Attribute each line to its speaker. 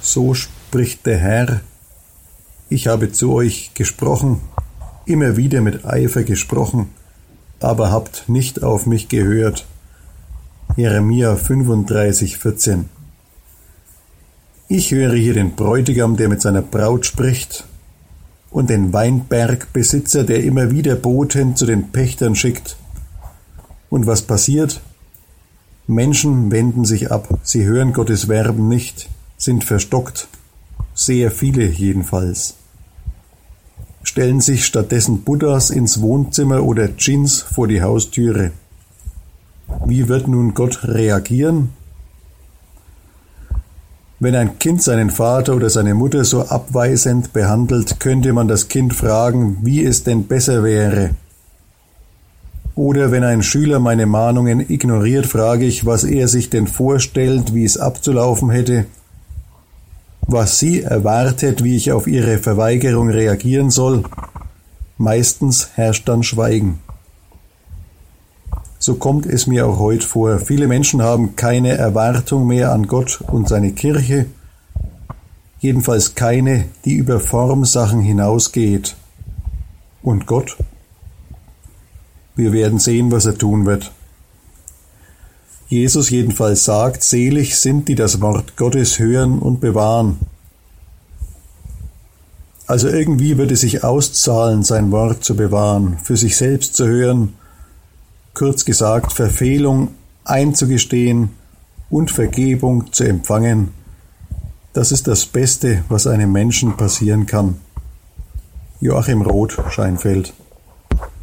Speaker 1: So spricht der Herr: Ich habe zu euch gesprochen, immer wieder mit Eifer gesprochen, aber habt nicht auf mich gehört. Jeremia 35,14. Ich höre hier den Bräutigam, der mit seiner Braut spricht, und den Weinbergbesitzer, der immer wieder Boten zu den Pächtern schickt. Und was passiert? Menschen wenden sich ab, sie hören Gottes Verben nicht, sind verstockt, sehr viele jedenfalls. Stellen sich stattdessen Buddhas ins Wohnzimmer oder Djinns vor die Haustüre. Wie wird nun Gott reagieren? Wenn ein Kind seinen Vater oder seine Mutter so abweisend behandelt, könnte man das Kind fragen, wie es denn besser wäre. Oder wenn ein Schüler meine Mahnungen ignoriert, frage ich, was er sich denn vorstellt, wie es abzulaufen hätte, was sie erwartet, wie ich auf ihre Verweigerung reagieren soll. Meistens herrscht dann Schweigen. So kommt es mir auch heute vor. Viele Menschen haben keine Erwartung mehr an Gott und seine Kirche, jedenfalls keine, die über Formsachen hinausgeht. Und Gott? Wir werden sehen, was er tun wird. Jesus jedenfalls sagt, selig sind, die das Wort Gottes hören und bewahren. Also irgendwie wird es sich auszahlen, sein Wort zu bewahren, für sich selbst zu hören, kurz gesagt, Verfehlung einzugestehen und Vergebung zu empfangen. Das ist das Beste, was einem Menschen passieren kann. Joachim Roth, Scheinfeld.